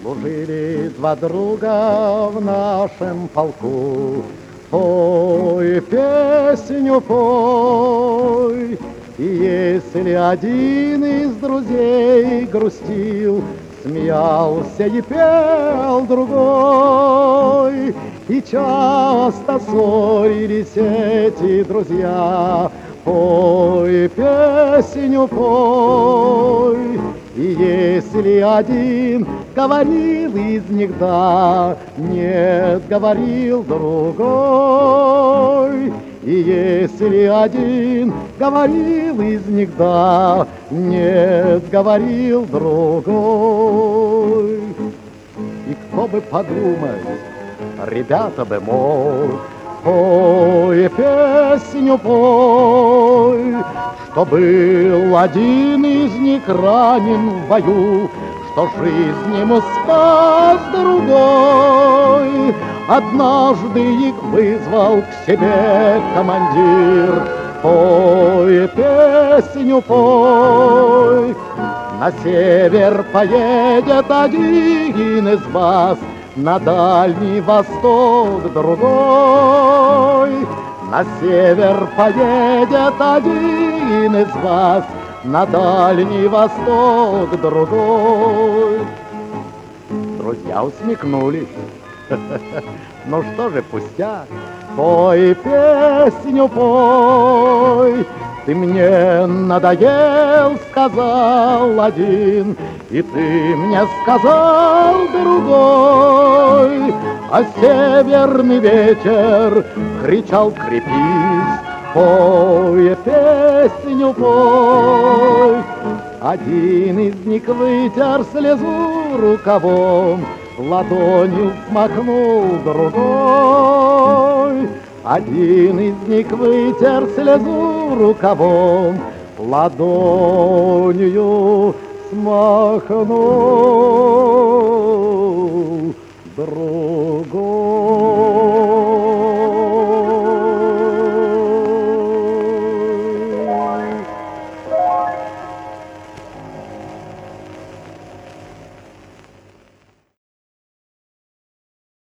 Служили два друга в нашем полку. Пой, песню пой. И если один из друзей грустил, смеялся и пел другой. И часто ссорились эти друзья. Пой, песню пой. И если один говорил из них да, нет, говорил другой. И если один говорил из них да, нет, говорил другой. И кто бы подумать, ребята бы, мол, пой, песню пой, что был один из них ранен в бою, что жизнь ему спас другой. Однажды их вызвал к себе командир. Пой, песню пой. На север поедет один из вас, на Дальний Восток другой. На север поедет один из вас, на Дальний Восток другой. Друзья усмехнулись. Ну что же, пустяк, пой, песню пой. Ты мне надоел, сказал один, и ты мне сказал другой. А северный ветер кричал: крепись, пой, песню пой. Один из них вытер слезу рукавом, ладонью смахнул другой. Один из них вытер слезу рукавом, ладонью смахнул другой.